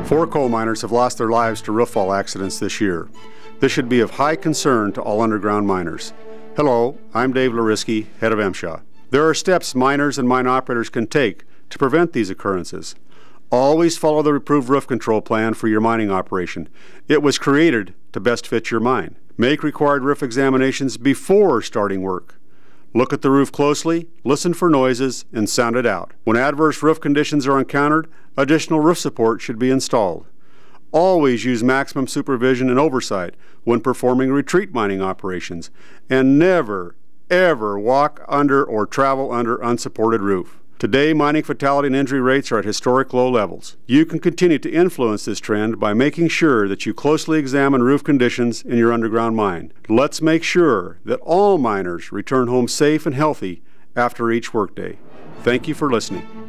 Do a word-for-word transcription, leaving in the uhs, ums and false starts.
Four coal miners have lost their lives to roof fall accidents this year. This should be of high concern to all underground miners. Hello, I'm Dave Lariski, head of M S H A. There are steps miners and mine operators can take to prevent these occurrences. Always follow the approved roof control plan for your mining operation. It was created to best fit your mine. Make required roof examinations before starting work. Look at the roof closely, listen for noises, and sound it out. When adverse roof conditions are encountered, additional roof support should be installed. Always use maximum supervision and oversight when performing retreat mining operations, and never, ever walk under or travel under unsupported roof. Today, mining fatality and injury rates are at historic low levels. You can continue to influence this trend by making sure that you closely examine roof conditions in your underground mine. Let's make sure that all miners return home safe and healthy after each workday. Thank you for listening.